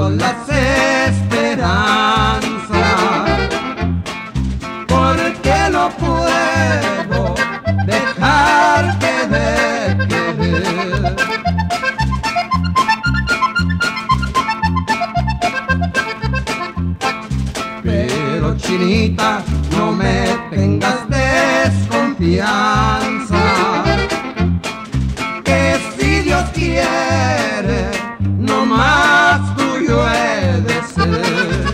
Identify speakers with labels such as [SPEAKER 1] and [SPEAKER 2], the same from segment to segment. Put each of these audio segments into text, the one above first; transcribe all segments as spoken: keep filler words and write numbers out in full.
[SPEAKER 1] pierdo las esperanzas, porque no puedo dejarte de querer. Pero chinita, no me tengas desconfianza, que si Dios quiere, no más tuyo he de ser.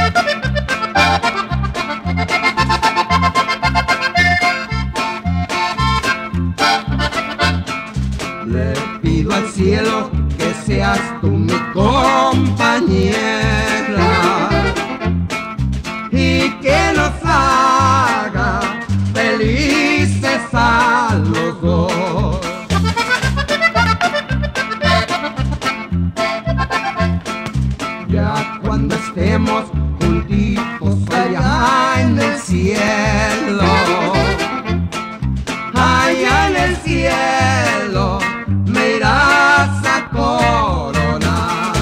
[SPEAKER 1] Le pido al cielo que seas tú mi compañera y que nos haga felices a los dos. Ya cuando estemos juntitos allá en el cielo, allá en el cielo me irás a coronar.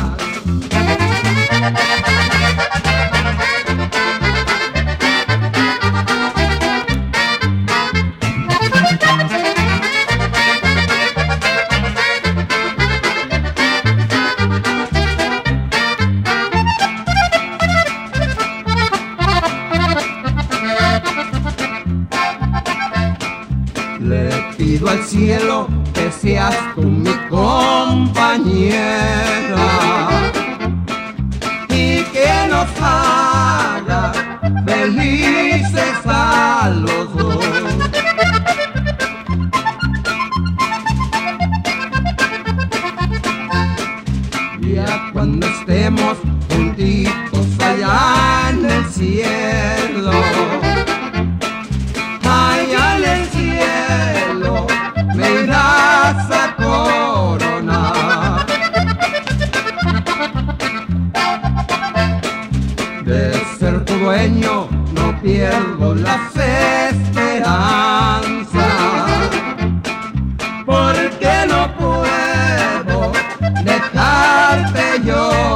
[SPEAKER 1] Le pido al cielo que seas tú mi compañera y que nos haga felices a los dos. Ya cuando estemos juntitos allá en el cielo, allá en el cielo me irás a coronar. De ser tu dueño no pierdo las esperanzas, porque no puedo dejarte yo